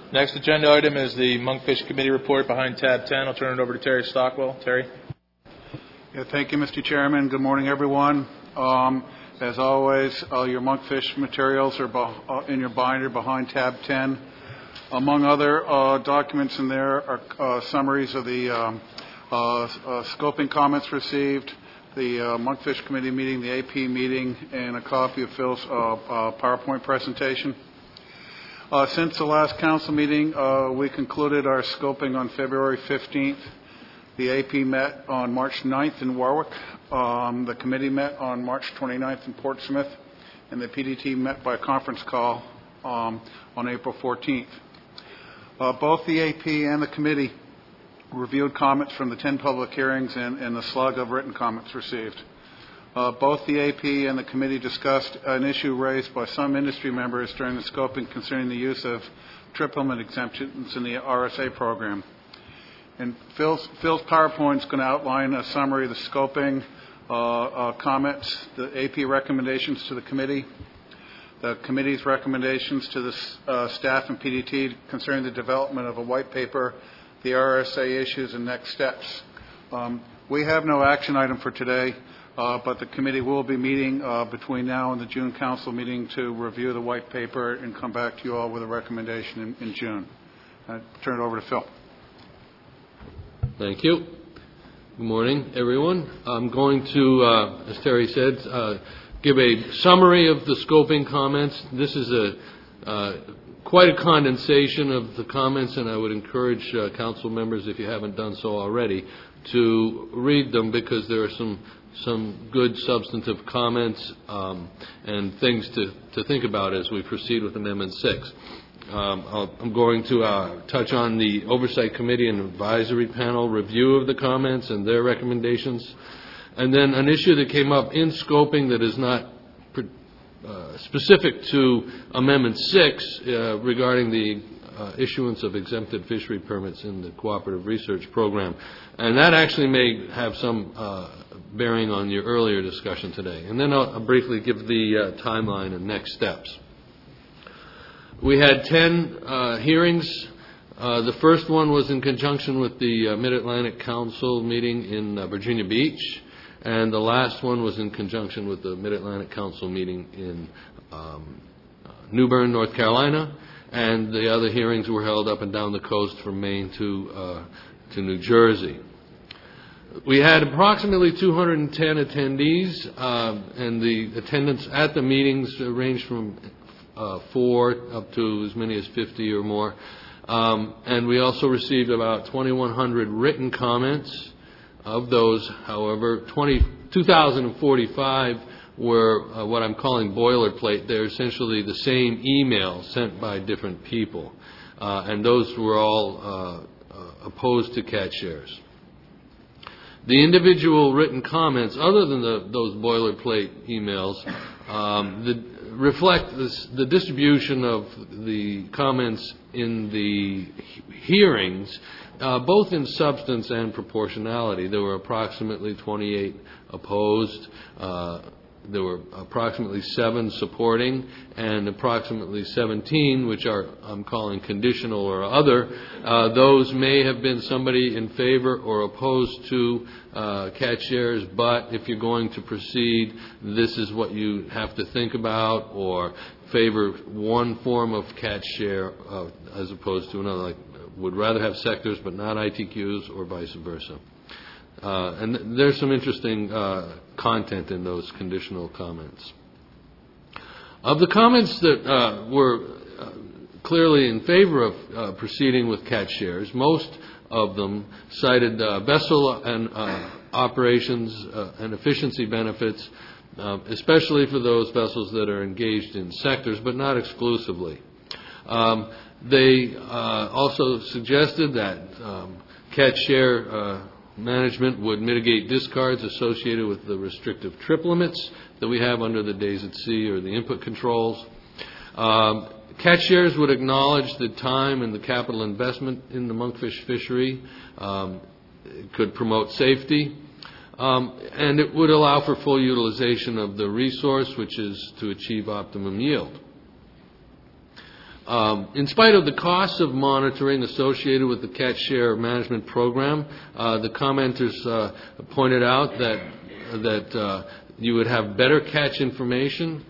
Next agenda item is the Monkfish Committee report behind tab 10. I'll turn it over to Terry Stockwell. Terry. Yeah, thank you, Mr. Chairman. Good morning, everyone. As always, your Monkfish materials are in your binder behind tab 10. Among other documents in there are summaries of the scoping comments received, the Monkfish Committee meeting, the AP meeting, and a copy of Phil's PowerPoint presentation. Since the last council meeting, we concluded our scoping on February 15th. The AP met on March 9th in Warwick. The committee met on March 29th in Portsmouth, and the PDT met by conference call on April 14th. Both the AP and the committee reviewed comments from the 10 public hearings and the slug of written comments received. Both the AP and the committee discussed an issue raised by some industry members during the scoping concerning the use of triplement exemptions in the RSA program. And Phil's PowerPoint is going to outline a summary of the scoping comments, the AP recommendations to the committee's recommendations to the staff and PDT concerning the development of a white paper, the RSA issues, and next steps. We have no action item for today, but the committee will be meeting between now and the June council meeting to review the white paper and come back to you all with a recommendation in June. I turn it over to Phil. Thank you. Good morning, everyone. I'm going to, as Terry said, give a summary of the scoping comments. This is quite a condensation of the comments, and I would encourage council members, if you haven't done so already, to read them because there are some good substantive comments and things to think about as we proceed with Amendment 6. I'm going to touch on the Oversight Committee and Advisory Panel review of the comments and their recommendations, and then an issue that came up in scoping that is not specific to Amendment 6 regarding the issuance of exempted fishery permits in the Cooperative Research Program. And that actually may have some bearing on your earlier discussion today. And then I'll briefly give the timeline and next steps. We had 10 hearings. The first one was in conjunction with the Mid-Atlantic Council meeting in Virginia Beach. And the last one was in conjunction with the Mid-Atlantic Council meeting in New Bern, North Carolina. And the other hearings were held up and down the coast from Maine to New Jersey. We had approximately 210 attendees, and the attendance at the meetings ranged from 4 up to as many as 50 or more. And we also received about 2,100 written comments. Of those, however, 2,045 were what I'm calling boilerplate. They're essentially the same email sent by different people. And those were all opposed to cat shares. The individual written comments, other than those boilerplate emails, reflect the distribution of the comments in the hearings, both in substance and proportionality. There were approximately 28 opposed. There were approximately 7 supporting, and approximately 17, which I'm calling conditional or other. Those may have been somebody in favor or opposed to cat shares, but if you're going to proceed, this is what you have to think about, or favor one form of cat share as opposed to another, like would rather have sectors but not ITQs, or vice versa. And there's some interesting content in those conditional comments. Of the comments that were clearly in favor of proceeding with cat shares, most of them cited vessel and operations and efficiency benefits, especially for those vessels that are engaged in sectors, but not exclusively. They also suggested that cat share management would mitigate discards associated with the restrictive trip limits that we have under the days at sea or the input controls. Cat shares would acknowledge the time and the capital investment in the monkfish fishery. It could promote safety. And it would allow for full utilization of the resource, which is to achieve optimum yield. In spite of the costs of monitoring associated with the catch share management program, the commenters pointed out that you would have better catch information,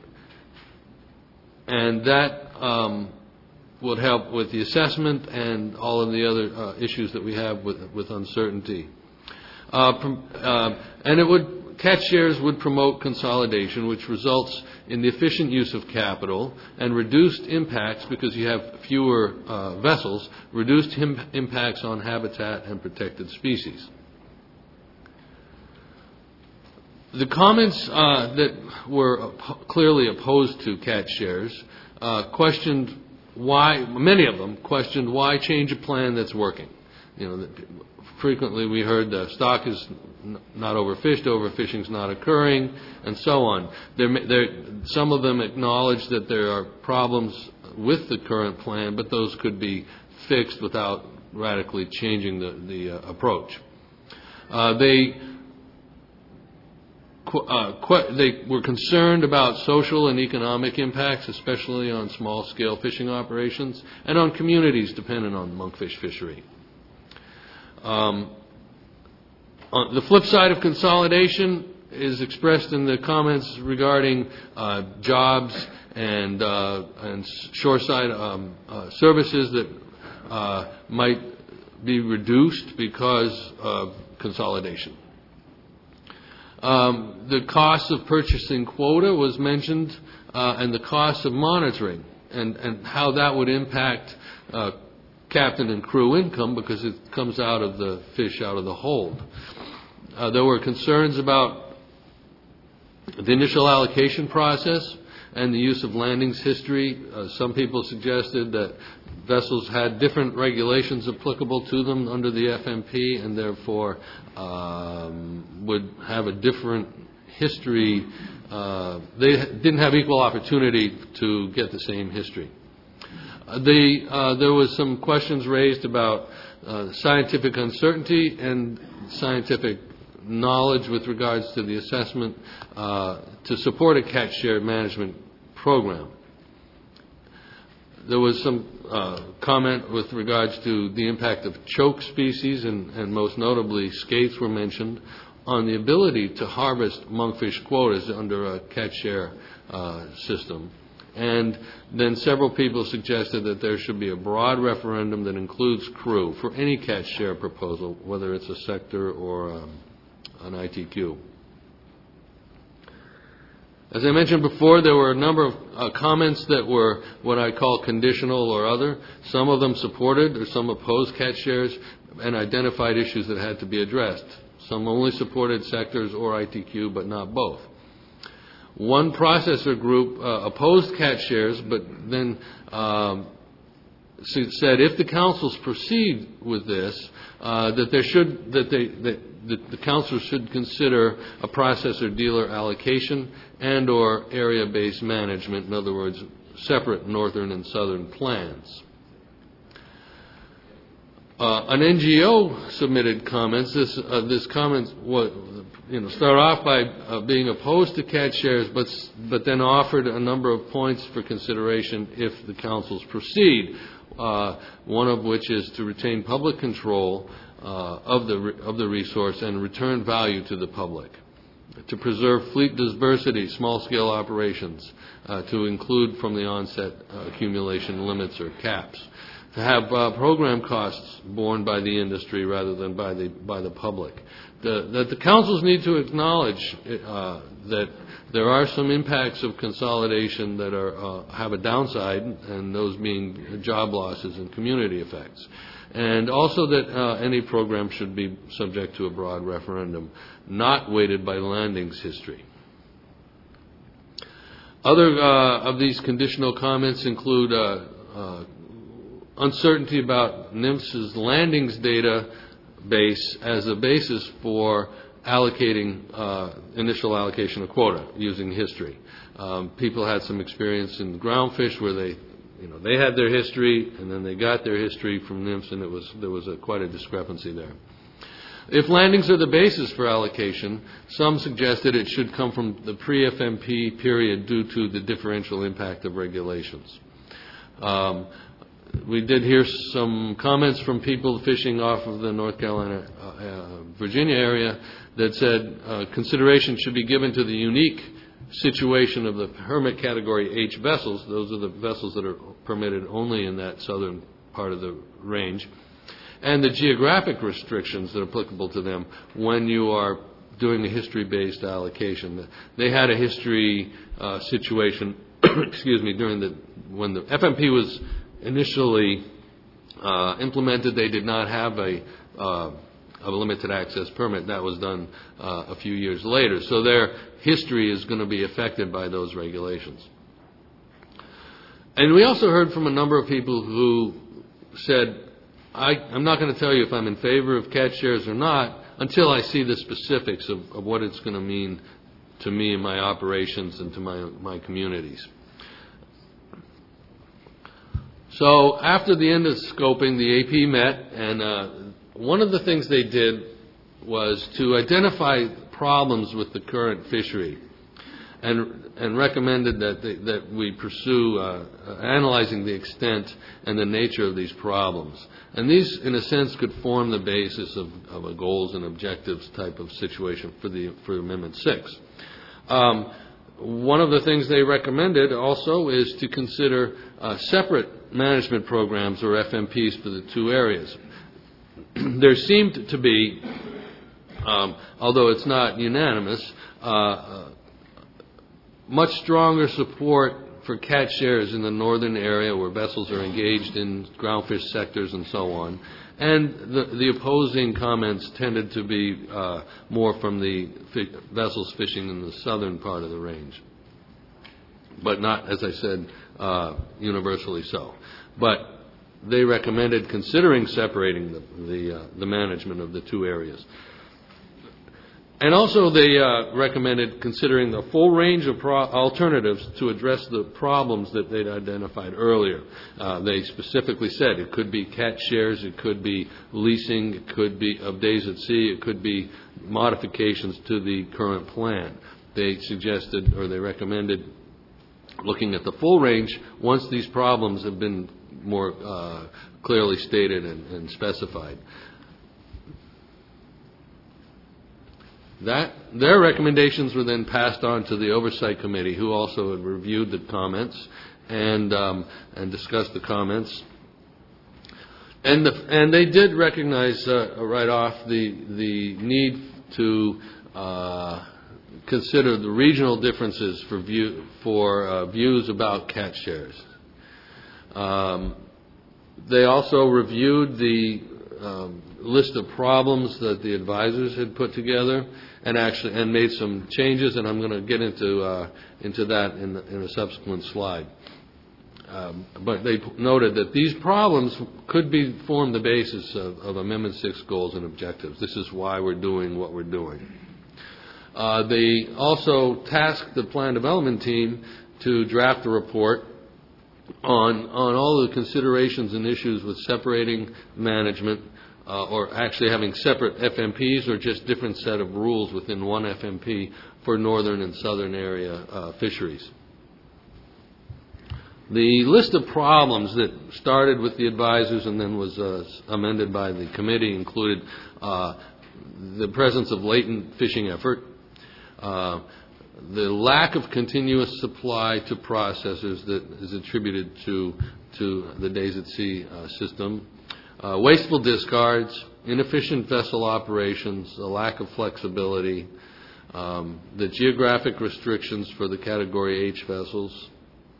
and that would help with the assessment and all of the other issues that we have with uncertainty. And it would catch shares would promote consolidation, which results in the efficient use of capital and reduced impacts, because you have fewer vessels, reduced impacts on habitat and protected species. The comments that were clearly opposed to catch shares questioned why, many of them questioned why change a plan that's working. Frequently we heard the stock is not overfished, overfishing is not occurring, and so on. Some of them acknowledge that there are problems with the current plan, but those could be fixed without radically changing the approach. They were concerned about social and economic impacts, especially on small-scale fishing operations and on communities dependent on monkfish fishery. On the flip side of consolidation is expressed in the comments regarding jobs and shoreside services that might be reduced because of consolidation. The cost of purchasing quota was mentioned, and the cost of monitoring, and how that would impact captain and crew income, because it comes out of the fish out of the hold. There were concerns about the initial allocation process and the use of landings history. Some people suggested that vessels had different regulations applicable to them under the FMP, and therefore would have a different history. They didn't have equal opportunity to get the same history. There was some questions raised about scientific uncertainty and scientific knowledge with regards to the assessment to support a catch share management program. There was some comment with regards to the impact of choke species, and most notably skates were mentioned, on the ability to harvest monkfish quotas under a catch share system. And then several people suggested that there should be a broad referendum that includes crew for any catch share proposal, whether it's a sector or an ITQ. As I mentioned before, there were a number of comments that were what I call conditional or other. Some of them supported or some opposed catch shares and identified issues that had to be addressed. Some only supported sectors or ITQ, but not both. One processor group opposed catch shares, but then said if the councils proceed with this, that the council should consider a processor dealer allocation and or area-based management. In other words, separate northern and southern plans. An NGO submitted comments. This comment was, start off by being opposed to catch shares, but then offered a number of points for consideration if the councils proceed. One of which is to retain public control of the resource and return value to the public, to preserve fleet diversity, small-scale operations, to include from the onset accumulation limits or caps, to have program costs borne by the industry rather than by the public. That the councils need to acknowledge that there are some impacts of consolidation that have a downside, and those being job losses and community effects. And also that any program should be subject to a broad referendum, not weighted by landings history. Other of these conditional comments include uncertainty about NMFS's landings data base as a basis for allocating initial allocation of quota using history. People had some experience in groundfish where they had their history and then they got their history from NMFS, and there was quite a discrepancy there. If landings are the basis for allocation, some suggested it should come from the pre-FMP period due to the differential impact of regulations. We did hear some comments from people fishing off of the North Carolina, Virginia area that said consideration should be given to the unique situation of the permit category H vessels. Those are the vessels that are permitted only in that southern part of the range, and the geographic restrictions that are applicable to them when you are doing a history-based allocation. They had a history situation, excuse me, when the FMP was initially implemented. They did not have a limited access permit. That was done a few years later. So their history is going to be affected by those regulations. And we also heard from a number of people who said, I'm not going to tell you if I'm in favor of catch shares or not until I see the specifics of what it's going to mean to me and my operations and to my communities. So after the end of scoping, the AP met, and one of the things they did was to identify problems with the current fishery, and recommended that we pursue analyzing the extent and the nature of these problems. And these, in a sense, could form the basis of a goals and objectives type of situation for Amendment 6. One of the things they recommended also is to consider separate management programs, or FMPs, for the two areas. There seemed to be, although it's not unanimous, much stronger support for catch shares in the northern area where vessels are engaged in groundfish sectors and so on. And the opposing comments tended to be more from the vessels fishing in the southern part of the range. But not, as I said, universally so. But they recommended considering separating the management of the two areas. And also they recommended considering the full range of alternatives to address the problems that they'd identified earlier. They specifically said it could be catch shares, it could be leasing, it could be of days at sea, it could be modifications to the current plan. They suggested, or they recommended, looking at the full range once these problems have been more clearly stated and specified. Their recommendations were then passed on to the Oversight Committee, who also had reviewed the comments and discussed the comments. And they did recognize right off the need to consider the regional differences for views about catch shares. They also reviewed the list of problems that the advisors had put together, and made some changes, and I'm going to get into that in a subsequent slide. But they noted that these problems could form the basis of Amendment 6 goals and objectives. This is why we're doing what we're doing. They also tasked the plan development team to draft a report on all the considerations and issues with separating management, or actually having separate FMPs, or just different set of rules within one FMP for northern and southern area fisheries. The list of problems that started with the advisors and then was amended by the committee included the presence of latent fishing effort, the lack of continuous supply to processors that is attributed to the days at sea system, wasteful discards, inefficient vessel operations, a lack of flexibility, the geographic restrictions for the Category H vessels,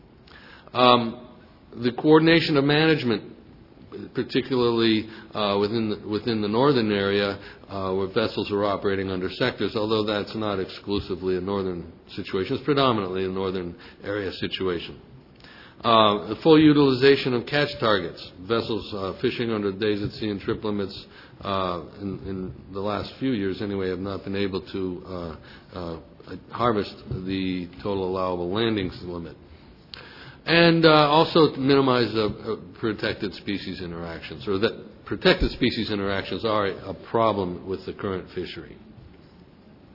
the coordination of management, particularly within the northern area where vessels are operating under sectors, although that's not exclusively a northern situation. It's predominantly a northern area situation. The full utilization of catch targets. Vessels fishing under days at sea and trip limits in the last few years anyway have not been able to harvest the total allowable landings limit. And also to minimize protected species interactions, or that protected species interactions are a problem with the current fishery.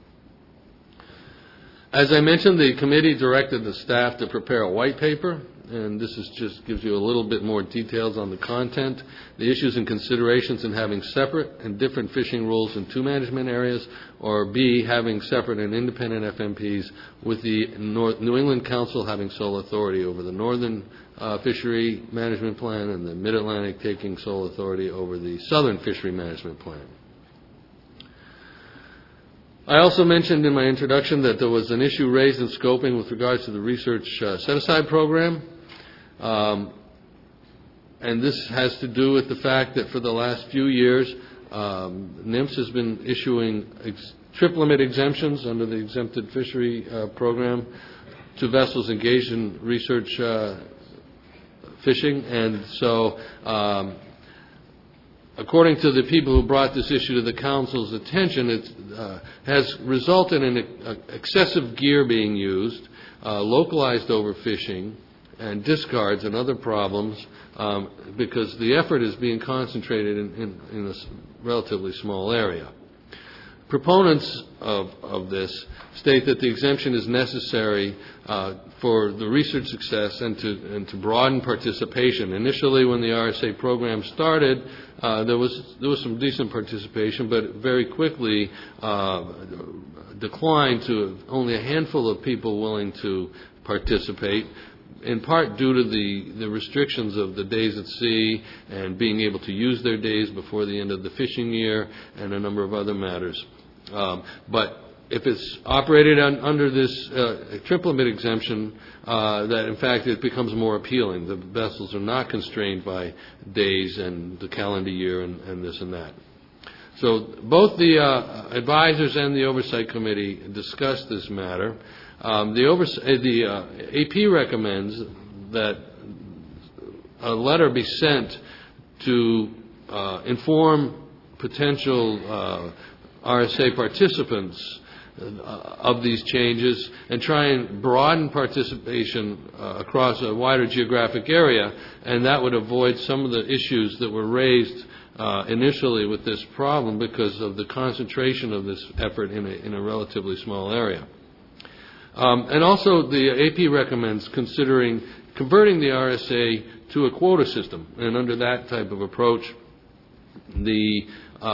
As I mentioned, the committee directed the staff to prepare a white paper and this is just gives you a little bit more details on the content. The issues and considerations in having separate and different fishing rules in 2 management areas, or B, having separate and independent FMPs with the New England Council having sole authority over the Northern Fishery Management Plan and the Mid-Atlantic taking sole authority over the Southern Fishery Management Plan. I also mentioned in my introduction that there was an issue raised in scoping with regards to the research set-aside program. And this has to do with the fact that for the last few years, NIMS has been issuing trip limit exemptions under the exempted fishery program to vessels engaged in research fishing. And so according to the people who brought this issue to the Council's attention, it has resulted in excessive gear being used, localized overfishing, and discards and other problems because the effort is being concentrated in a relatively small area. Proponents of this state that the exemption is necessary for the research success and to broaden participation. Initially, when the RSA program started, there was some decent participation, but very quickly declined to only a handful of people willing to participate, in part due to the restrictions of the days at sea and being able to use their days before the end of the fishing year and a number of other matters. But if it's operated under this trip limit exemption, that in fact it becomes more appealing. The vessels are not constrained by days and the calendar year and this and that. So both the advisors and the Oversight Committee discussed this matter. The AP recommends that a letter be sent to inform potential RSA participants of these changes and try and broaden participation across a wider geographic area, and that would avoid some of the issues that were raised initially with this problem because of the concentration of this effort in a relatively small area. And also the AP recommends considering converting the RSA to a quota system, and under that type of approach, the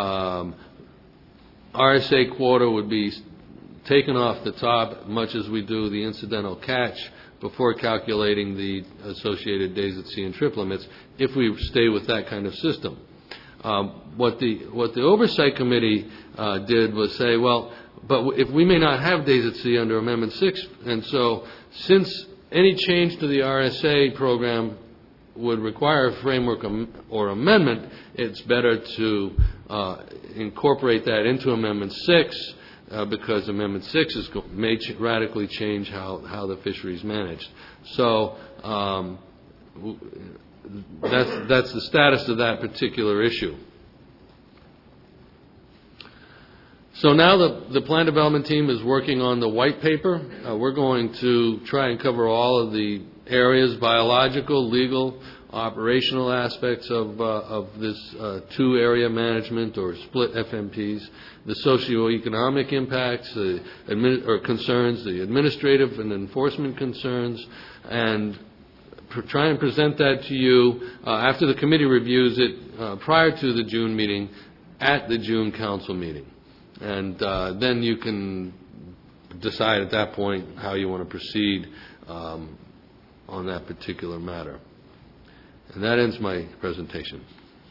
RSA quota would be taken off the top, much as we do the incidental catch, before calculating the associated days at sea and trip limits, if we stay with that kind of system. What the Oversight Committee did was say, well, but if we may not have days at sea under Amendment 6, and so since any change to the RSA program would require a framework or amendment, it's better to incorporate that into Amendment 6 because Amendment 6 may radically change how the fishery is managed. So that's the status of that particular issue. So now the plan development team is working on the white paper. We're going to try and cover all of the areas, biological, legal, operational aspects of this two-area management or split FMPs, the socioeconomic impacts, or concerns, the administrative and enforcement concerns, and try and present that to you after the committee reviews it prior to the June meeting at the June council meeting. And then you can decide at that point how you want to proceed on that particular matter. And that ends my presentation.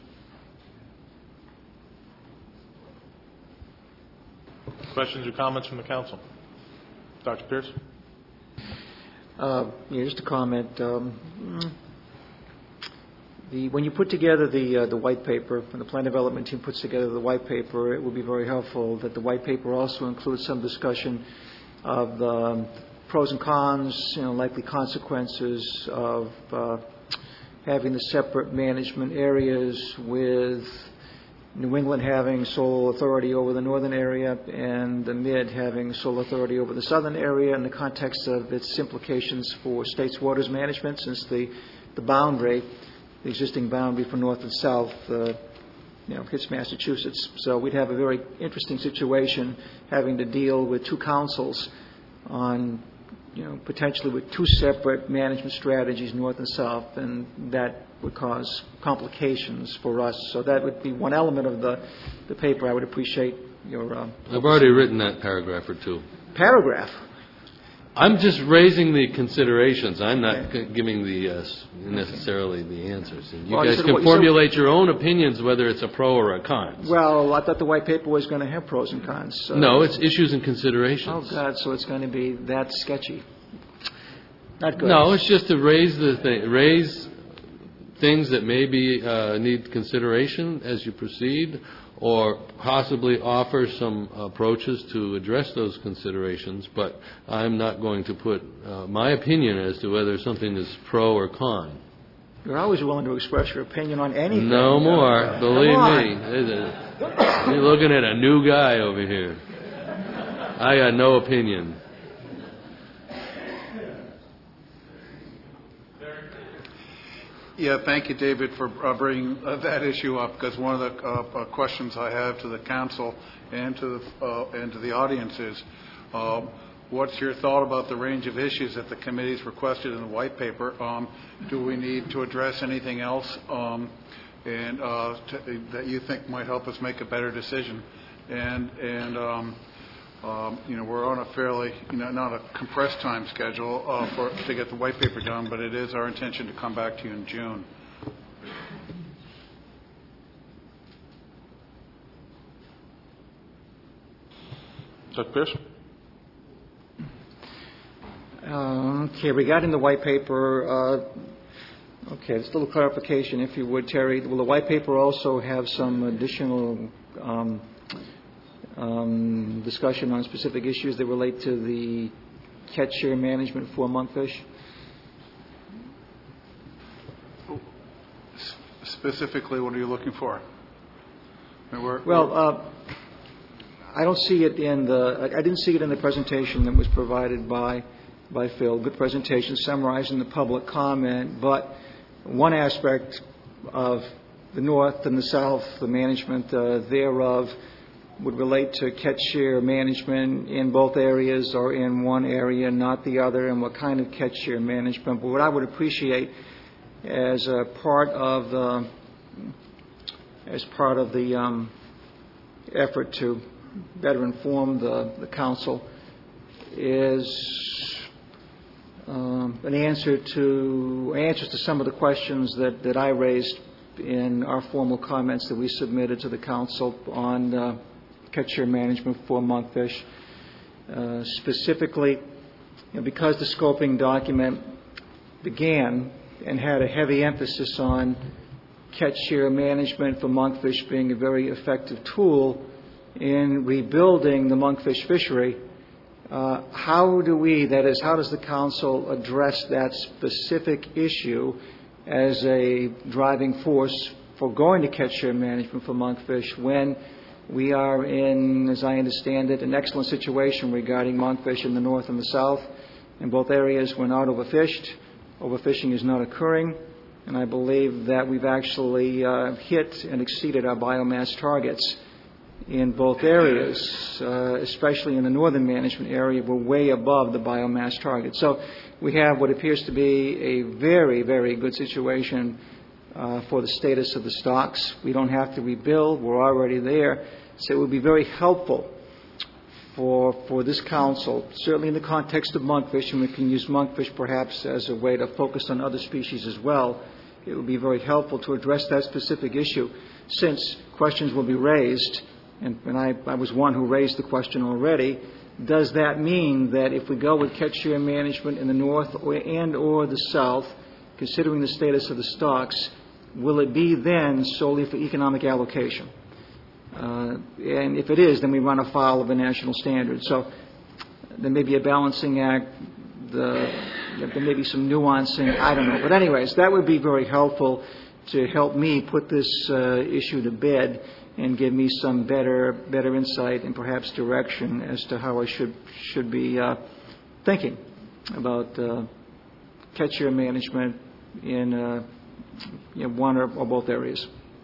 Questions or comments from the council? Dr. Pierce? Just a comment. When you put together the white paper, when the plan development team puts together the white paper, it would be very helpful that the white paper also includes some discussion of the pros and cons, likely consequences of having the separate management areas, with New England having sole authority over the northern area and the Mid having sole authority over the southern area, in the context of its implications for state's waters management, since the boundary, the existing boundary for north and south, hits Massachusetts. So we'd have a very interesting situation having to deal with two councils on, potentially with two separate management strategies, north and south, and that would cause complications for us. So that would be one element of the paper. I would appreciate your... I've already written that paragraph or two. Paragraph? I'm just raising the considerations. I'm not giving the necessarily the answers. And you guys can formulate your own opinions whether it's a pro or a con. Well, I thought the white paper was going to have pros and cons. No, it's issues and considerations. Oh, God, so it's going to be that sketchy. Not good. No, it's just to raise things that maybe need consideration as you proceed, or possibly offer some approaches to address those considerations, but I'm not going to put my opinion as to whether something is pro or con. You're always willing to express your opinion on anything. No more, believe me. You're looking at a new guy over here. I got no opinion. Yeah, thank you, David, for bringing that issue up, because one of the questions I have to the council and to the audience is, what's your thought about the range of issues that the committee's requested in the white paper? Do we need to address anything else that you think might help us make a better decision? We're on a fairly, not a compressed time schedule to get the white paper done, but it is our intention to come back to you in June. Dr. Pierce? Okay, regarding the white paper, just a little clarification, if you would, Terry. Will the white paper also have some additional discussion on specific issues that relate to the catch share management for monkfish? Specifically, what are you looking for? I don't see it I didn't see it in the presentation that was provided by Phil. Good presentation summarizing the public comment, but one aspect of the north and the south, the management thereof, would relate to catch share management in both areas or in one area, not the other, and what kind of catch share management. But what I would appreciate as a part of the effort to better inform the council is answers to some of the questions that I raised in our formal comments that we submitted to the council on catch share management for monkfish. Specifically, because the scoping document began and had a heavy emphasis on catch share management for monkfish being a very effective tool in rebuilding the monkfish fishery, how does the council address that specific issue as a driving force for going to catch share management for monkfish when we are in, as I understand it, an excellent situation regarding monkfish in the north and the south? In both areas, we're not overfished. Overfishing is not occurring, and I believe that we've actually hit and exceeded our biomass targets in both areas, especially in the northern management area. We're way above the biomass target. So we have what appears to be a very, very good situation for the status of the stocks. We don't have to rebuild. We're already there. So it would be very helpful for this council, certainly in the context of monkfish, and we can use monkfish perhaps as a way to focus on other species as well. It would be very helpful to address that specific issue, since questions will be raised, and I was one who raised the question already. Does that mean that if we go with catch share management in the north or the south, considering the status of the stocks, will it be then solely for economic allocation? And if it is, then we run afoul of the national standard. So there may be a balancing act. There may be some nuancing. I don't know. But anyways, that would be very helpful to help me put this issue to bed and give me some better insight and perhaps direction as to how I should be thinking about catch share management in one or both areas.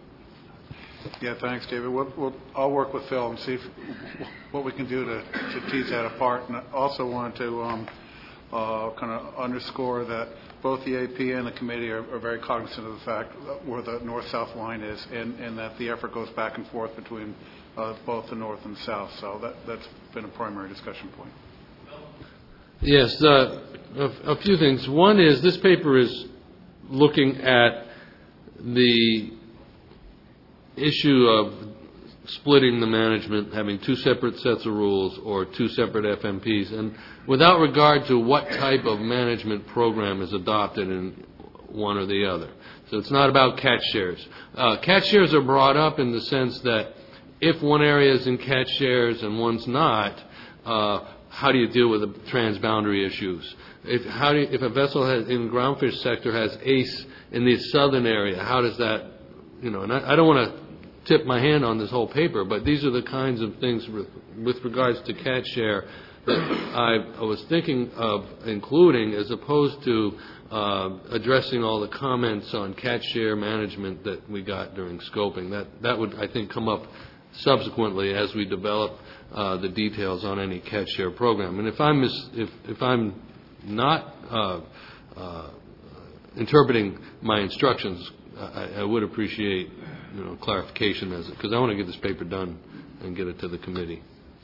Yeah, thanks, David. I'll work with Phil and see what we can do to tease that apart. And I also wanted to kind of underscore that both the AP and the committee are very cognizant of the fact where the north-south line is, and that the effort goes back and forth between both the north and south. So that's been a primary discussion point. Yes, a few things. One is this paper is looking at the issue of splitting the management, having two separate sets of rules or two separate FMPs, and without regard to what type of management program is adopted in one or the other. So it's not about catch shares. Catch shares are brought up in the sense that if one area is in catch shares and one's not, how do you deal with the transboundary issues? If a vessel in the groundfish sector has ACE in the southern area, how does that, and I don't want to tip my hand on this whole paper, but these are the kinds of things with regards to catch share that I was thinking of including, as opposed to addressing all the comments on catch share management that we got during scoping. That would, I think, come up subsequently as we develop the details on any catch share program. And if I'm not interpreting my instructions, I would appreciate clarification, because I want to get this paper done and get it to the committee.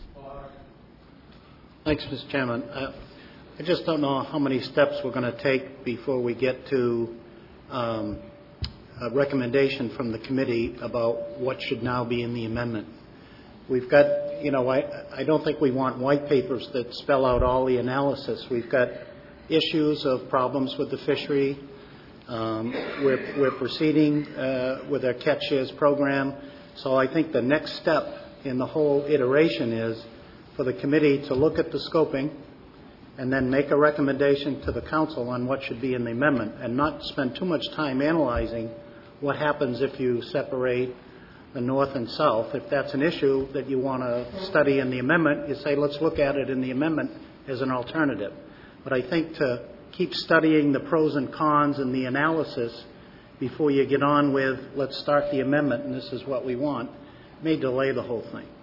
Thanks, Mr. Chairman. I just don't know how many steps we're going to take before we get to a recommendation from the committee about what should now be in the amendment. We've got, I don't think we want white papers that spell out all the analysis. We've got issues of problems with the fishery. We're proceeding with our catch shares program. So I think the next step in the whole iteration is for the committee to look at the scoping and then make a recommendation to the council on what should be in the amendment, and not spend too much time analyzing what happens if you separate the north and south. If that's an issue that you want to study in the amendment, you say, let's look at it in the amendment as an alternative. But I think to keep studying the pros and cons and the analysis before you get on with, let's start the amendment and this is what we want, may delay the whole thing.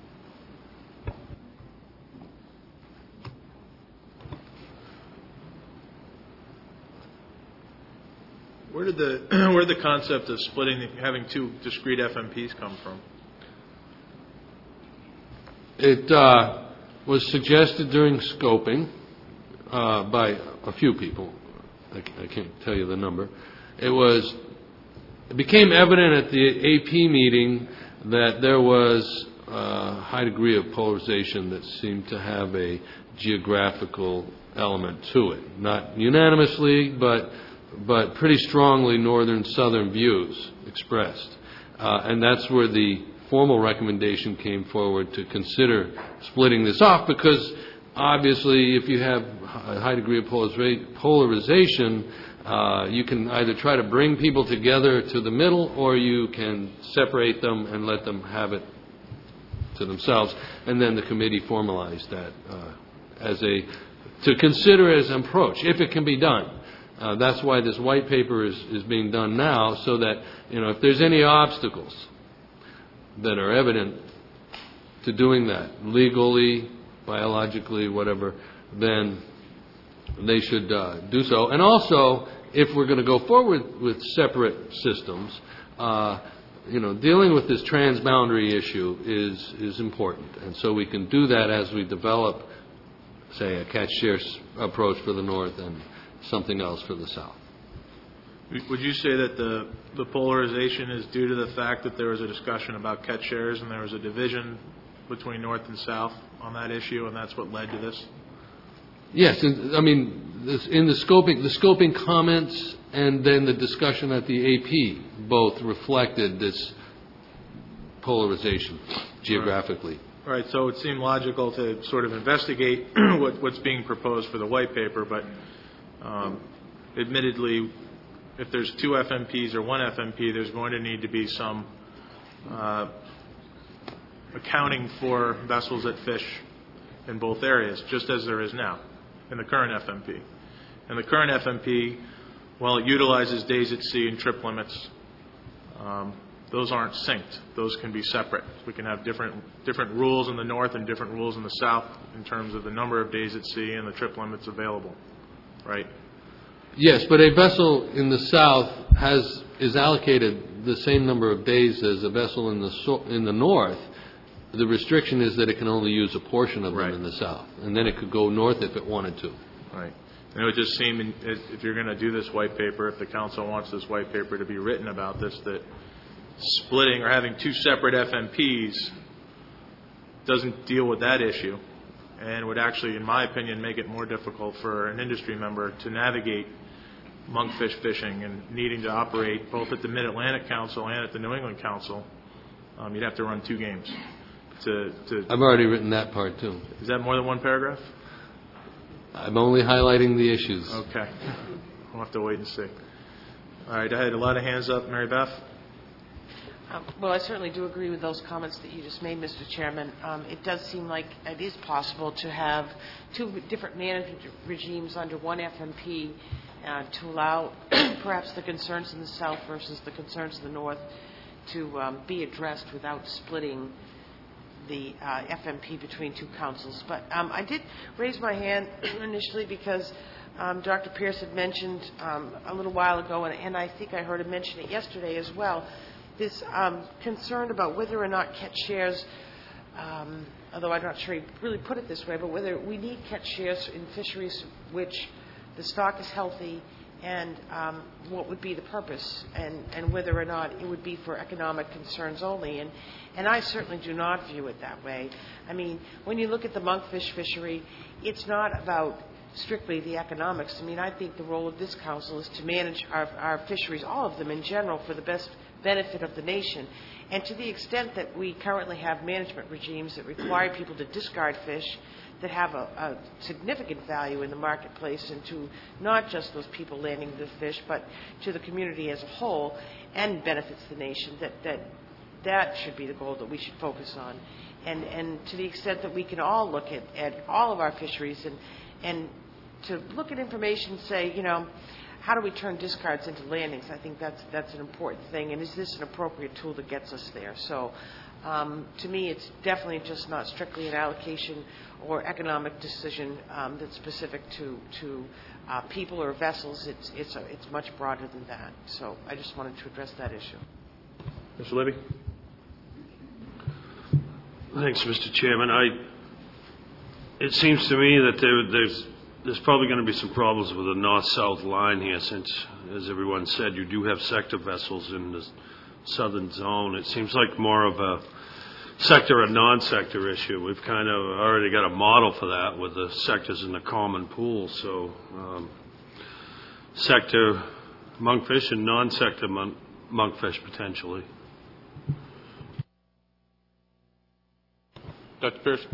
Where did the concept of having two discrete FMPs come from? It was suggested during scoping by a few people. I can't tell you the number. It became evident at the AP meeting that there was a high degree of polarization that seemed to have a geographical element to it. Not unanimously, but pretty strongly northern-southern views expressed. And that's where the formal recommendation came forward to consider splitting this off, because obviously if you have a high degree of polarization, you can either try to bring people together to the middle, or you can separate them and let them have it to themselves. And then the committee formalized that to consider as an approach, if it can be done. That's why this white paper is being done now, so that, if there's any obstacles that are evident to doing that, legally, biologically, whatever, then they should do so. And also, if we're going to go forward with separate systems, dealing with this transboundary issue is important. And so we can do that as we develop, say, a catch share approach for the north and something else for the south. Would you say that the polarization is due to the fact that there was a discussion about catch shares and there was a division between north and south on that issue, and that's what led to this? Yes, in the scoping comments and then the discussion at the AP both reflected this polarization geographically. Right, so it seemed logical to sort of investigate what's being proposed for the white paper, but admittedly, if there's two FMPs or one FMP, there's going to need to be some accounting for vessels that fish in both areas, just as there is now in the current FMP. And the current FMP, while it utilizes days at sea and trip limits, those aren't synced. Those can be separate. We can have different rules in the north and different rules in the south in terms of the number of days at sea and the trip limits available, right? Yes, but a vessel in the south is allocated the same number of days as a vessel in the north. The restriction is that it can only use a portion of them in the south, and then it could go north if it wanted to. Right. And it would just seem, if you're going to do this white paper, if the council wants this white paper to be written about this, that splitting or having two separate FMPs doesn't deal with that issue and would actually, in my opinion, make it more difficult for an industry member to navigate monkfish fishing and needing to operate both at the Mid-Atlantic Council and at the New England Council. You'd have to run two games. I've already written that part, too. Is that more than one paragraph? I'm only highlighting the issues. Okay. We'll have to wait and see. All right, I had a lot of hands up. Mary Beth? Well, I certainly do agree with those comments that you just made, Mr. Chairman. It does seem like it is possible to have two different management regimes under one FMP to allow perhaps the concerns in the south versus the concerns in the north to be addressed without splitting the FMP between two councils. But I did raise my hand initially because Dr. Pierce had mentioned a little while ago, and I think I heard him mention it yesterday as well, this concern about whether or not catch shares, although I'm not sure he really put it this way, but whether we need catch shares in fisheries which the stock is healthy and what would be the purpose and whether or not it would be for economic concerns only. And I certainly do not view it that way. I mean, when you look at the monkfish fishery, it's not about strictly the economics. I mean, I think the role of this council is to manage our fisheries, all of them in general, for the best benefit of the nation. And to the extent that we currently have management regimes that require people to discard fish that have a significant value in the marketplace and to not just those people landing the fish, but to the community as a whole and benefits the nation, that should be the goal that we should focus on. And to the extent that we can all look at all of our fisheries and to look at information and say, you know, how do we turn discards into landings? I think that's an important thing. And is this an appropriate tool that gets us there? So to me, it's definitely just not strictly an allocation or economic decision that's specific to people or vessels. It's much broader than that. So I just wanted to address that issue. Mr. Libby? Thanks, Mr. Chairman. It seems to me that there's probably going to be some problems with the north-south line here since, as everyone said, you do have sector vessels in the southern zone. It seems like more of a sector and non-sector issue. We've kind of already got a model for that with the sectors in the common pool. So sector monkfish and non-sector monkfish potentially. Dr. Pierce?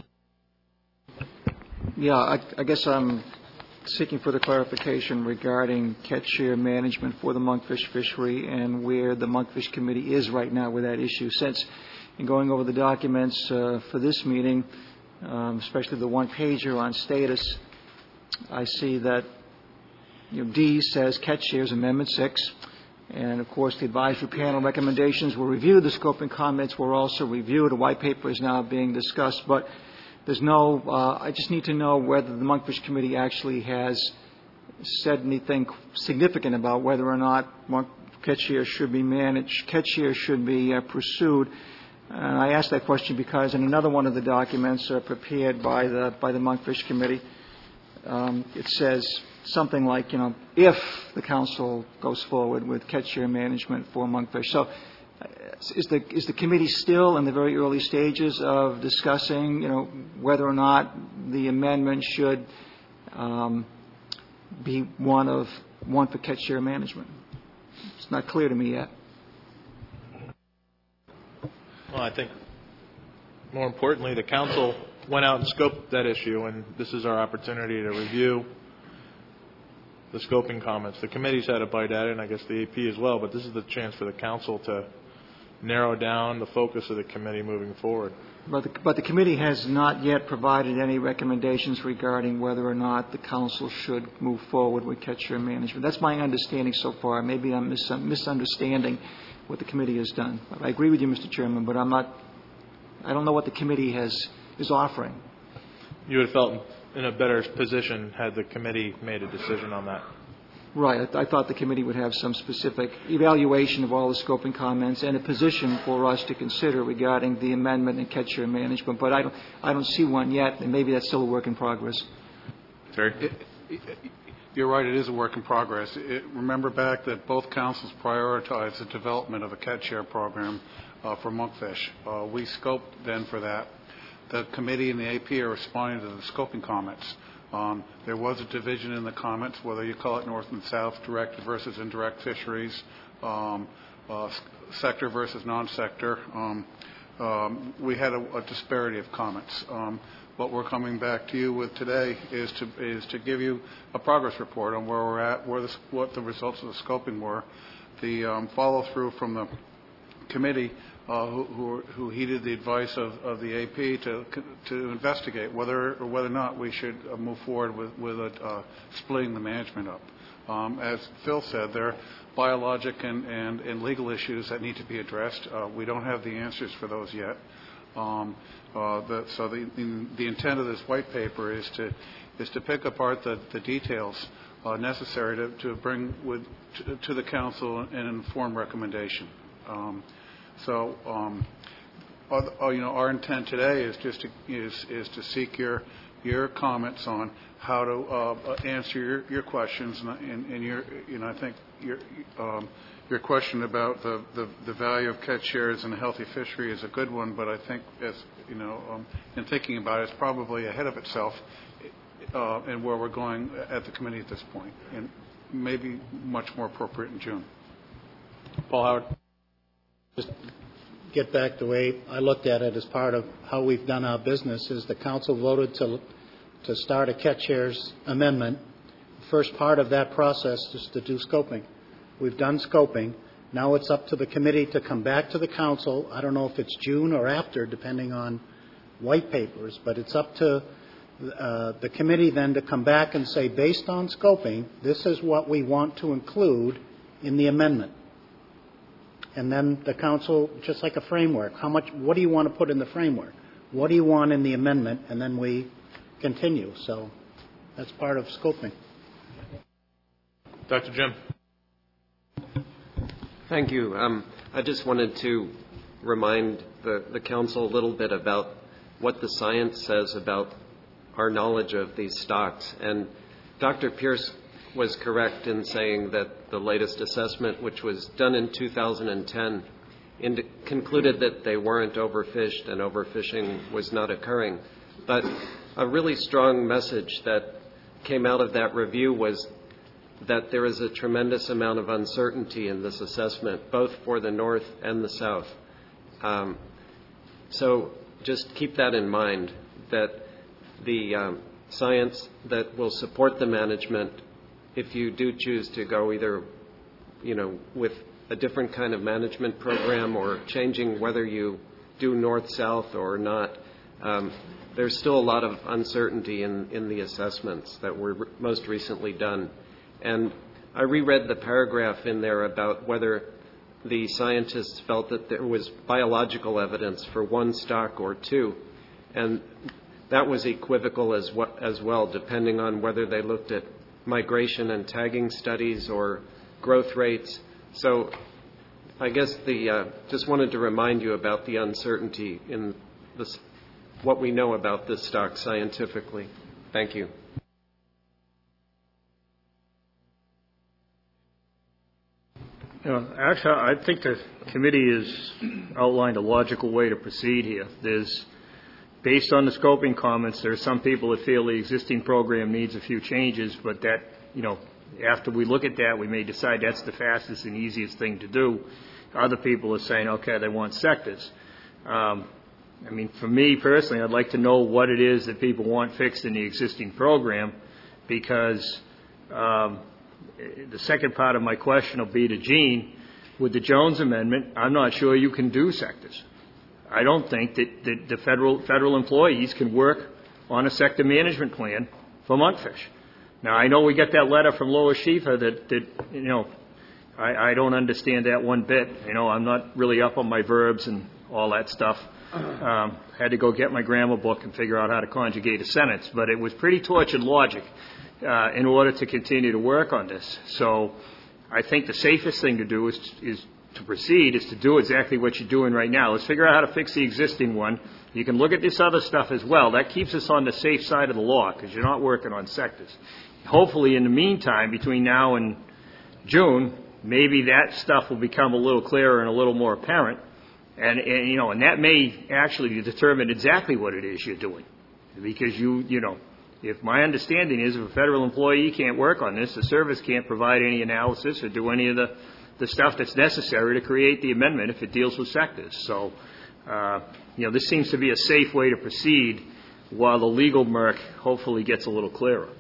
Yeah, I guess I'm seeking further clarification regarding catch share management for the monkfish fishery and where the monkfish committee is right now with that issue. Since in going over the documents for this meeting, especially the one-pager on status, I see that D says catch shares Amendment 6. And, of course, the advisory panel recommendations were reviewed. The scoping comments were also reviewed. A white paper is now being discussed. But there's no I just need to know whether the Monkfish Committee actually has said anything significant about whether or not catch shares should be managed, catch shares should be pursued. And I ask that question because in another one of the documents prepared by the Monkfish Committee, it says something like, if the council goes forward with catch share management for monkfish. So is the committee still in the very early stages of discussing, whether or not the amendment should be one for catch share management? It's not clear to me yet. Well, I think more importantly, the council went out and scoped that issue, and this is our opportunity to review the scoping comments. The committee's had a bite at it, and I guess the AP as well, but this is the chance for the council to narrow down the focus of the committee moving forward. But the committee has not yet provided any recommendations regarding whether or not the council should move forward with catch share management. That's my understanding so far. Maybe I'm misunderstanding what the committee has done. I agree with you, Mr. Chairman, but I don't know what the committee is offering. You would have felt in a better position had the committee made a decision on that. Right. I thought the committee would have some specific evaluation of all the scoping comments and a position for us to consider regarding the amendment and catch share management. But I don't see one yet, and maybe that's still a work in progress. Terry? You're right, it is a work in progress. Remember back that both councils prioritized the development of a catch share program for monkfish. We scoped then for that. The committee and the AP are responding to the scoping comments. There was a division in the comments, whether you call it north and south, direct versus indirect fisheries, sector versus non-sector. We had a disparity of comments. What we're coming back to you with today is to give you a progress report on where we're at, what the results of the scoping were, the follow-through from the committee who heeded the advice of the AP to investigate whether or not we should move forward with splitting the management up. As Phil said, there are biologic and legal issues that need to be addressed. We don't have the answers for those yet. So the intent of this white paper is to pick apart the details necessary to bring to the council an informed recommendation. Our intent today is just to seek your comments on how to answer your questions and your I think your question about the value of catch shares and a healthy fishery is a good one, but I think as in thinking about it, it's probably ahead of itself and where we're going at the committee at this point, and maybe much more appropriate in June. Paul Howard. Just get back the way I looked at it as part of how we've done our business is the council voted to start a catch shares amendment. The first part of that process is to do scoping. We've done scoping. Now it's up to the committee to come back to the council. I don't know if it's June or after, depending on white papers, but it's up to the committee then to come back and say, based on scoping, this is what we want to include in the amendment. And then the council, just like a framework, what do you want to put in the framework? What do you want in the amendment? And then we continue. So that's part of scoping. Dr. Jim. Thank you. I just wanted to remind the council a little bit about what the science says about our knowledge of these stocks. And Dr. Pierce was correct in saying that the latest assessment, which was done in 2010, concluded that they weren't overfished and overfishing was not occurring. But a really strong message that came out of that review was that there is a tremendous amount of uncertainty in this assessment, both for the North and the South. So just keep that in mind, that the science that will support the management, if you do choose to go either, with a different kind of management program or changing whether you do north-south or not, there's still a lot of uncertainty in the assessments that were most recently done. And I reread the paragraph in there about whether the scientists felt that there was biological evidence for one stock or two, and that was equivocal as well, depending on whether they looked at migration and tagging studies or growth rates. So I guess just wanted to remind you about the uncertainty in what we know about this stock scientifically. Thank you. Actually, I think the committee has outlined a logical way to proceed here. Based on the scoping comments, there are some people that feel the existing program needs a few changes, but that, after we look at that, we may decide that's the fastest and easiest thing to do. Other people are saying, okay, they want sectors. For me personally, I'd like to know what it is that people want fixed in the existing program, because the second part of my question will be to Gene. With the Jones Amendment, I'm not sure you can do sectors. I don't think that the federal employees can work on a sector management plan for Monkfish. Now, I know we got that letter from Lower Schiefer that I don't understand that one bit. I'm not really up on my verbs and all that stuff. Had to go get my grammar book and figure out how to conjugate a sentence, but it was pretty tortured logic in order to continue to work on this. So I think the safest thing to do is to proceed is to do exactly what you're doing right now. Let's figure out how to fix the existing one. You can look at this other stuff as well. That keeps us on the safe side of the law because you're not working on sectors. Hopefully, in the meantime, between now and June, maybe that stuff will become a little clearer and a little more apparent. And that may actually determine exactly what it is you're doing. Because if my understanding is if a federal employee can't work on this, the service can't provide any analysis or do any of the stuff that's necessary to create the amendment if it deals with sectors. So, this seems to be a safe way to proceed while the legal murk hopefully gets a little clearer.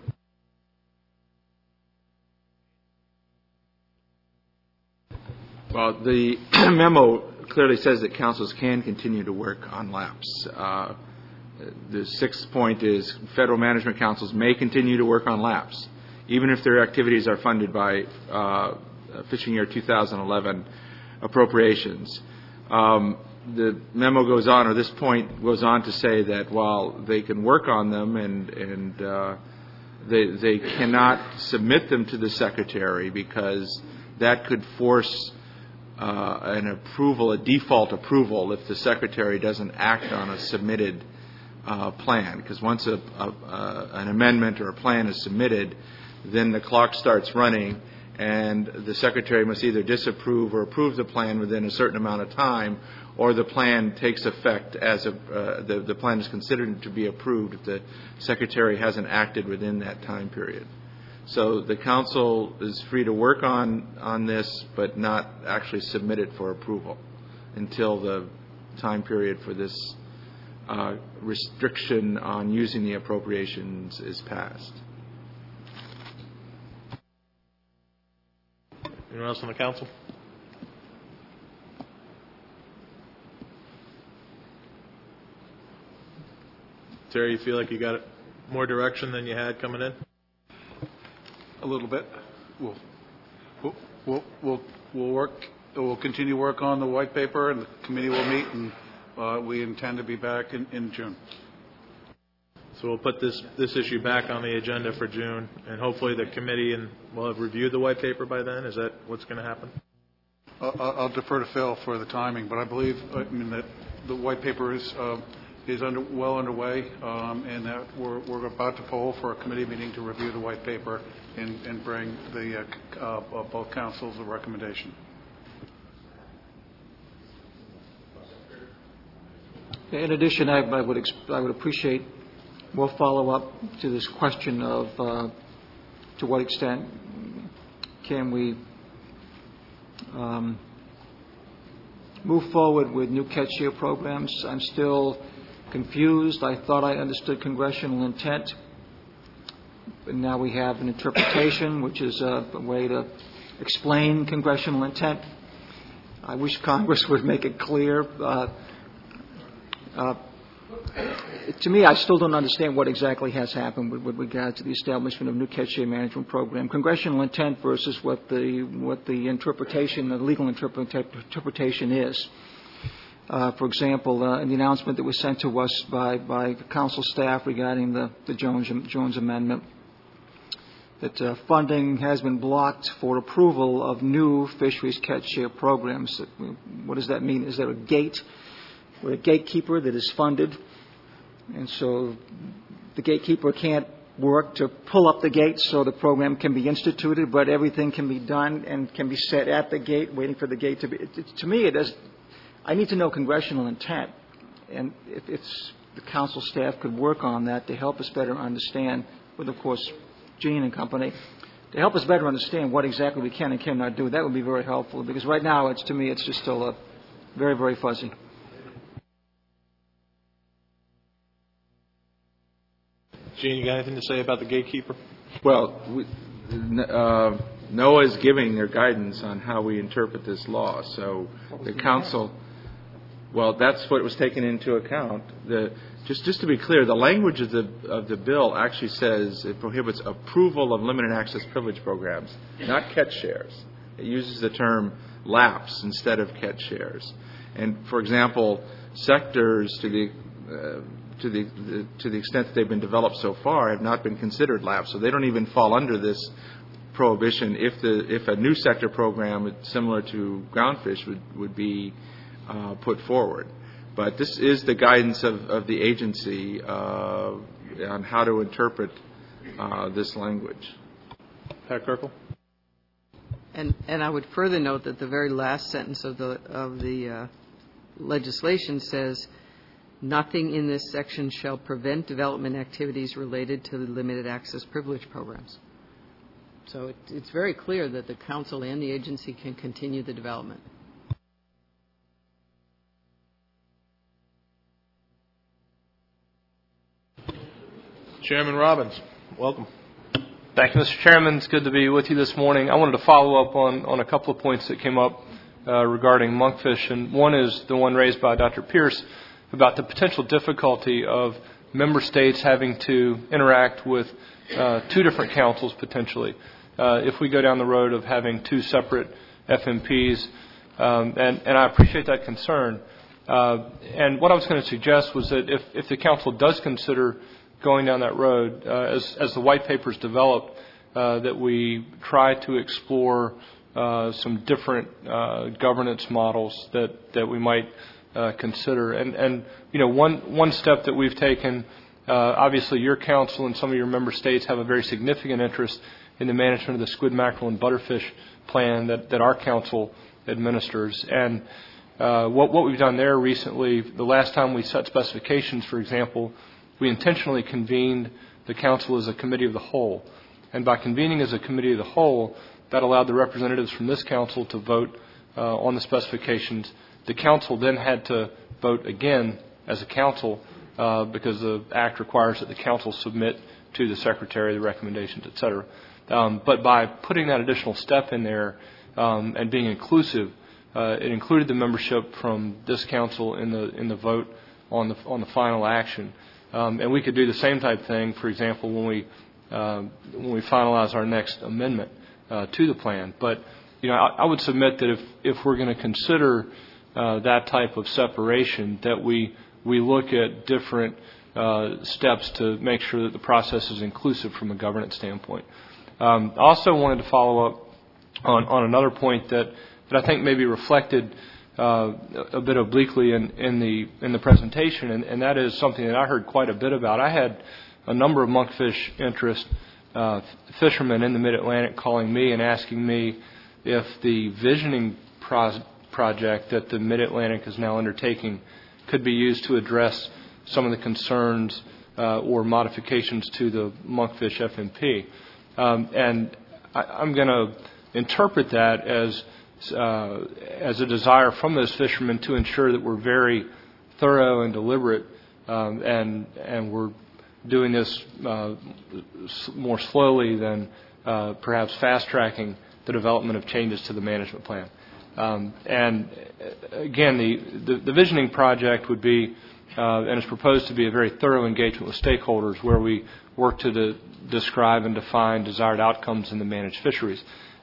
Well, the memo clearly says that councils can continue to work on LAPS. The sixth point is federal management councils may continue to work on LAPS, even if their activities are funded by fishing year 2011 appropriations. The memo goes on, or this point goes on to say that while they can work on them and they cannot submit them to the secretary because that could force an approval, a default approval, if the secretary doesn't act on a submitted plan. Because once an amendment or a plan is submitted, then the clock starts running, and the secretary must either disapprove or approve the plan within a certain amount of time, or the plan takes effect as the plan is considered to be approved if the secretary hasn't acted within that time period. So the council is free to work on this, but not actually submit it for approval until the time period for this restriction on using the appropriations is passed. Anyone else on the council? Terry, you feel like you got more direction than you had coming in? A little bit. We'll work. We'll continue work on the white paper, and the committee will meet, and we intend to be back in June. So we'll put this issue back on the agenda for June, and hopefully the committee will have reviewed the white paper by then. Is that what's going to happen? I'll defer to Phil for the timing, but I believe that the white paper is well underway, and that we're about to poll for a committee meeting to review the white paper and bring the both councils a recommendation. In addition, I would appreciate more follow-up to this question of to what extent can we move forward with new catch year programs. I'm still confused. I thought I understood congressional intent, but now we have an interpretation, which is a way to explain congressional intent. I wish Congress would make it clear. To me, I still don't understand what exactly has happened with regard to the establishment of new catch year management program. Congressional intent versus what the interpretation, the legal interpretation is. For example, in the announcement that was sent to us by council staff regarding the Jones Amendment, that funding has been blocked for approval of new fisheries catch share programs. What does that mean? Is there a gate, or a gatekeeper that is funded, and so the gatekeeper can't work to pull up the gate so the program can be instituted, but everything can be done and can be set at the gate, waiting for the gate to be. To me, it is. I need to know congressional intent, and if the council staff could work on that to help us better understand, with, of course, Gene and company, to help us better understand what exactly we can and cannot do. That would be very helpful, because right now, to me, it's just still very, very fuzzy. Gene, you got anything to say about the gatekeeper? Well, NOAA is giving their guidance on how we interpret this law. So the council, Well, that's what was taken into account. Just to be clear, the language of the bill actually says it prohibits approval of limited access privilege programs, not catch shares. It uses the term lapse instead of catch shares. And for example, sectors to the extent that they've been developed so far have not been considered lapse, so they don't even fall under this prohibition if a new sector program similar to groundfish would be put forward. But this is the guidance of the agency on how to interpret this language. Pat Kirkle? And I would further note that the very last sentence of the legislation says, nothing in this section shall prevent development activities related to the limited access privilege programs. So it's very clear that the council and the agency can continue the development. Chairman Robbins, welcome. Thank you, Mr. Chairman. It's good to be with you this morning. I wanted to follow up on a couple of points that came up regarding monkfish, and one is the one raised by Dr. Pierce about the potential difficulty of member states having to interact with two different councils potentially. If we go down the road of having two separate FMPs, and I appreciate that concern. And what I was going to suggest was that if the council does consider going down that road, as the white papers develop, that we try to explore some different governance models that we might consider. And you know, one step that we've taken, obviously your council and some of your member states have a very significant interest in the management of the squid, mackerel, and butterfish plan that our council administers. And what we've done there recently, the last time we set specifications, for example, we intentionally convened the council as a committee of the whole. And by convening as a committee of the whole, that allowed the representatives from this council to vote on the specifications. The council then had to vote again as a council because the act requires that the council submit to the secretary the recommendations, et cetera. But by putting that additional step in there and being inclusive, it included the membership from this council in the vote on the final action. And we could do the same type thing, for example, when we finalize our next amendment to the plan. But you know, I would submit that if we're going to consider that type of separation, that we look at different steps to make sure that the process is inclusive from a governance standpoint. I also wanted to follow up on another point that I think may be reflected a bit obliquely in the presentation, and that is something that I heard quite a bit about. I had a number of monkfish interest fishermen in the Mid-Atlantic calling me and asking me if the visioning project that the Mid-Atlantic is now undertaking could be used to address some of the concerns or modifications to the monkfish FMP. And I'm going to interpret that as a desire from those fishermen to ensure that we're very thorough and deliberate, and we're doing this more slowly than perhaps fast-tracking the development of changes to the management plan. And again, the visioning project would be, and is proposed to be, a very thorough engagement with stakeholders where we work to describe and define desired outcomes in the managed fisheries.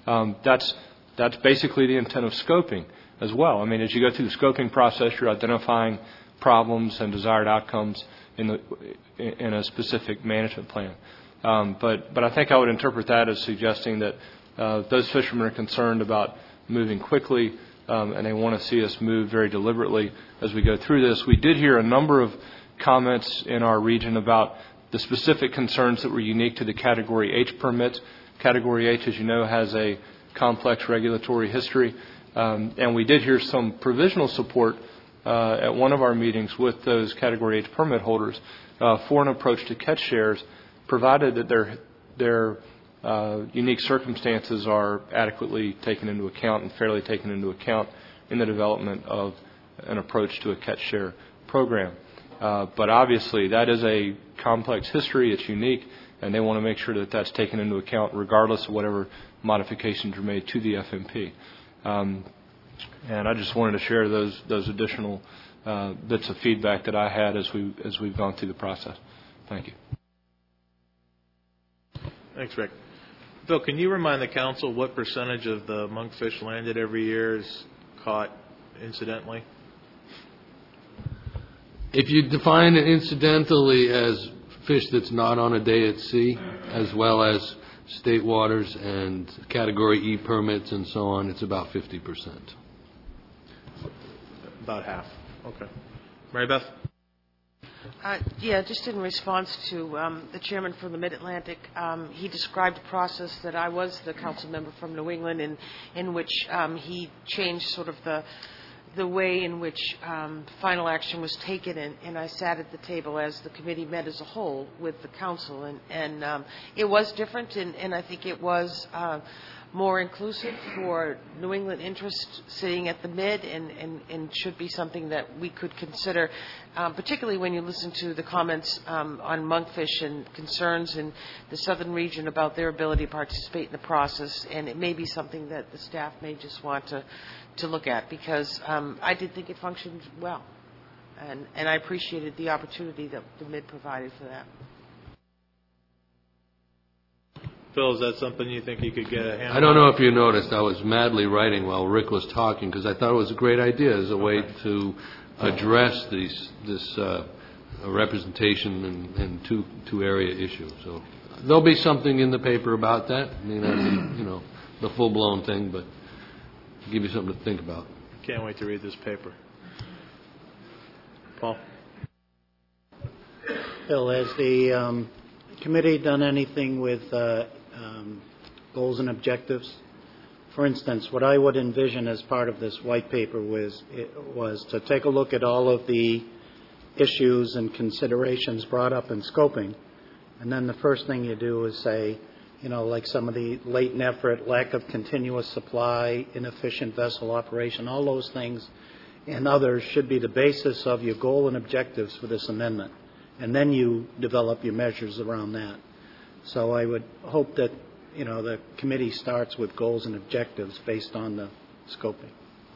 That's basically the intent of scoping as well. I mean, as you go through the scoping process, you're identifying problems and desired outcomes in a specific management plan. But I think I would interpret that as suggesting that those fishermen are concerned about moving quickly, and they want to see us move very deliberately as we go through this. We did hear a number of comments in our region about the specific concerns that were unique to the Category H permits. Category H, as you know, has a complex regulatory history, and we did hear some provisional support at one of our meetings with those Category H permit holders for an approach to catch shares, provided that their unique circumstances are adequately taken into account and fairly taken into account in the development of an approach to a catch share program. But obviously, that is a complex history. It's unique, and they want to make sure that that's taken into account regardless of whatever modifications are made to the FMP. And I just wanted to share those additional bits of feedback that I had as we've gone through the process. Thank you. Thanks, Rick. Phil, can you remind the council what percentage of the monkfish landed every year is caught incidentally? If you define it incidentally as fish that's not on a day at sea, as well as state waters and Category E permits and so on, it's about 50%. About half. Okay. Mary Beth? Yeah, just in response to the chairman from the Mid-Atlantic, he described a process that I was the council member from New England in which he changed sort of the way in which final action was taken, and I sat at the table as the committee met as a whole with the council, and it was different, and I think it was more inclusive for New England interest sitting at the mid, and should be something that we could consider, particularly when you listen to the comments on monkfish and concerns in the southern region about their ability to participate in the process, and it may be something that the staff may just want to look at, because I did think it functioned well, and I appreciated the opportunity that the mid provided for that. Phil, is that something you think you could get a handle on? I don't know if you noticed, I was madly writing while Rick was talking because I thought it was a great idea as a way to address this representation and two area issue. So there'll be something in the paper about that. I mean, the full-blown thing, but give you something to think about. Can't wait to read this paper. Paul? Bill, has the committee done anything with goals and objectives? For instance, what I would envision as part of this white paper was to take a look at all of the issues and considerations brought up in scoping, and then the first thing you do is say, like some of the latent effort, lack of continuous supply, inefficient vessel operation, all those things and others should be the basis of your goal and objectives for this amendment. And then you develop your measures around that. So I would hope that, the committee starts with goals and objectives based on the scoping.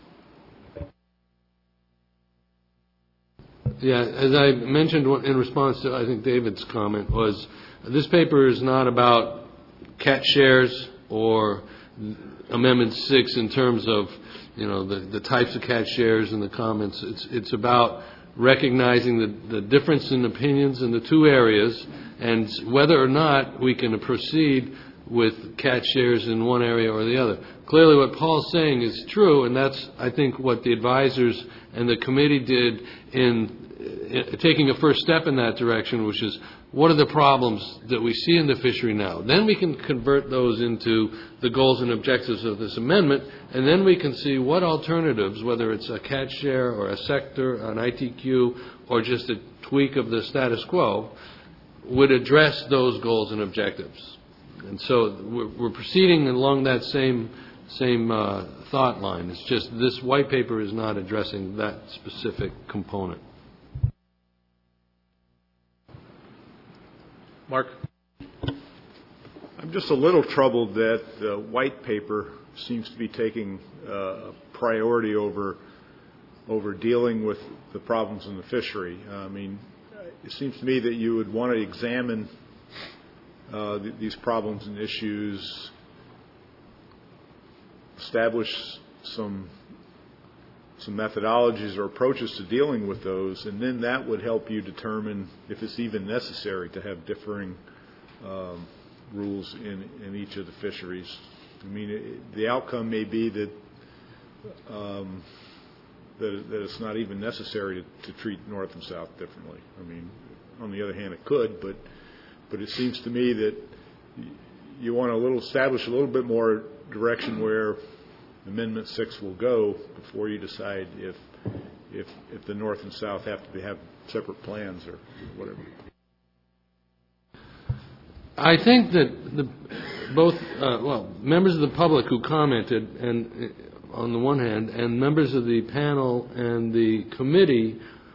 Yeah, as I mentioned in response to, I think, David's comment, was this paper is not about catch shares or Amendment 6 in terms of, the types of catch shares and the comments. It's about recognizing the difference in opinions in the two areas and whether or not we can proceed with catch shares in one area or the other. Clearly what Paul's saying is true, and that's, I think, what the advisors and the committee did in taking a first step in that direction, which is what are the problems that we see in the fishery now. Then we can convert those into the goals and objectives of this amendment, and then we can see what alternatives, whether it's a catch share or a sector, an ITQ, or just a tweak of the status quo, would address those goals and objectives. And so we're proceeding along that same thought line. It's just this white paper is not addressing that specific component. Mark? I'm just a little troubled that the white paper seems to be taking priority over dealing with the problems in the fishery. I mean, it seems to me that you would want to examine these problems and issues, establish some methodologies or approaches to dealing with those, and then that would help you determine if it's even necessary to have differing rules in each of the fisheries. I mean, the outcome may be that it's not even necessary to treat North and South differently. I mean, on the other hand, it could, but it seems to me that you want to establish a little bit more direction where Amendment 6 will go before you decide if the North and South have to have separate plans or whatever. I think that both members of the public who commented, and on the one hand, and members of the panel and the committee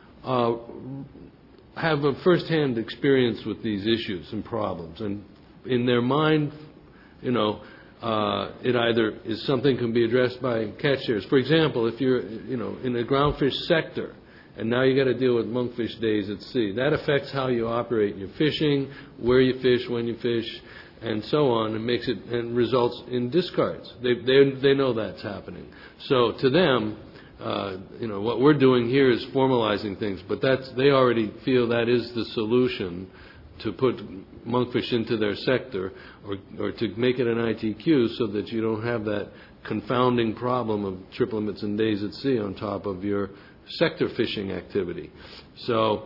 have a first-hand experience with these issues and problems, and in their mind, It either is something can be addressed by catch shares. For example, if you're, in the groundfish sector, and now you got to deal with monkfish days at sea, that affects how you operate your fishing, where you fish, when you fish, and so on, and makes it and results in discards. They know that's happening. So to them, what we're doing here is formalizing things, but they already feel that is the solution to put monkfish into their sector, or to make it an ITQ so that you don't have that confounding problem of trip limits and days at sea on top of your sector fishing activity. So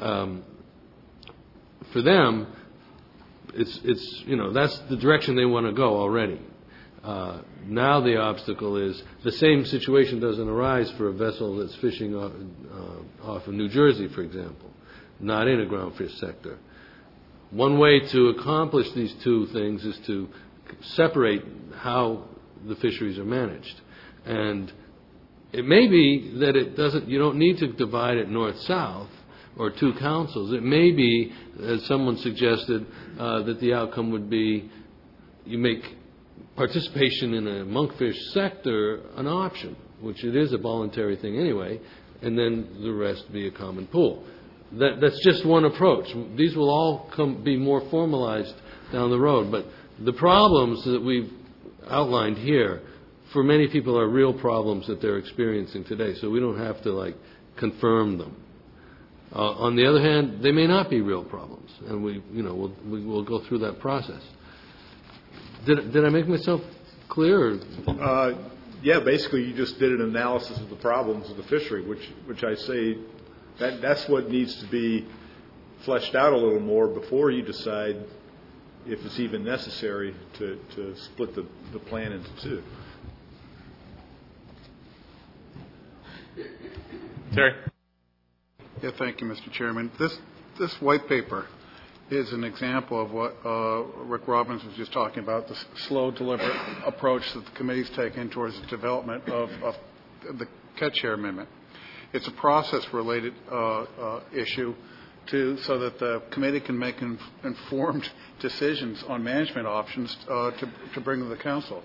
for them, it's that's the direction they want to go already. Now the obstacle is the same situation doesn't arise for a vessel that's fishing off of New Jersey, for example, not in a groundfish sector. One way to accomplish these two things is to separate how the fisheries are managed. And it may be that you don't need to divide it north-south or two councils. It may be, as someone suggested, that the outcome would be you make participation in a monkfish sector an option, which it is a voluntary thing anyway, and then the rest be a common pool. That's just one approach. These will all be more formalized down the road. But the problems that we've outlined here, for many people, are real problems that they're experiencing today. So we don't have to confirm them. On the other hand, they may not be real problems, and we'll go through that process. Did I make myself clear? Yeah, basically you just did an analysis of the problems of the fishery, which I say that's what needs to be fleshed out a little more before you decide if it's even necessary to split the plan into two. Terry? Yeah, thank you, Mr. Chairman. This white paper is an example of what Rick Robbins was just talking about, the slow, deliberate approach that the committee's taken towards the development of the catch share amendment. It's a process-related issue so that the committee can make informed decisions on management options to bring to the council.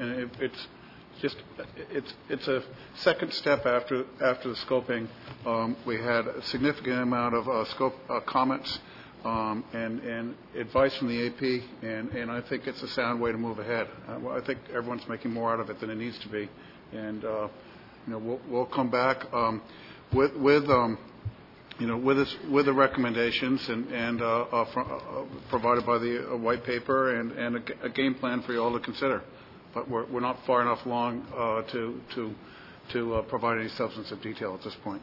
It's a second step after the scoping. We had a significant amount of comments and advice from the AP, and I think it's a sound way to move ahead. I think everyone's making more out of it than it needs to be, and we'll come back with the recommendations and provided by the white paper and a game plan for you all to consider. But we're not far enough along to provide any substantive detail at this point.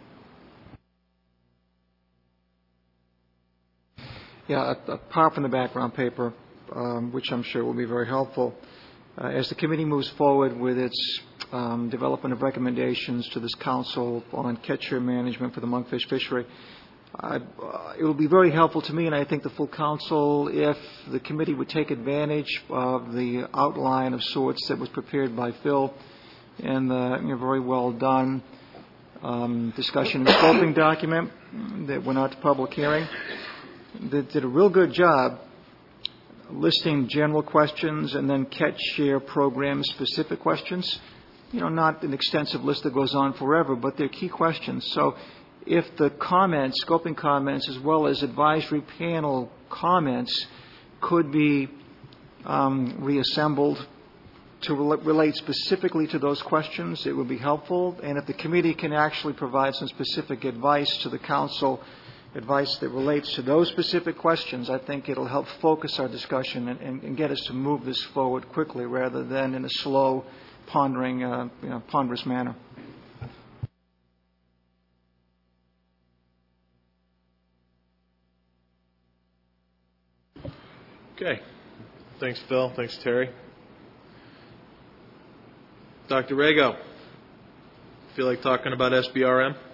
Yeah, apart from the background paper, which I'm sure will be very helpful, as the committee moves forward with its development of recommendations to this council on catch share management for the monkfish fishery, it will be very helpful to me, and I think the full council, if the committee would take advantage of the outline of sorts that was prepared by Phil and the very well done discussion and scoping document that went out to public hearing. That did a real good job listing general questions and then catch share program specific questions. Not an extensive list that goes on forever, but they're key questions. So if the comments, scoping comments, as well as advisory panel comments could be reassembled to relate specifically to those questions, it would be helpful. And if the committee can actually provide some specific advice to the council, advice that relates to those specific questions, I think it'll help focus our discussion and get us to move this forward quickly rather than in a slow, ponderous manner. Okay. Thanks, Phil. Thanks, Terry. Dr. Rago, feel like talking about SBRM?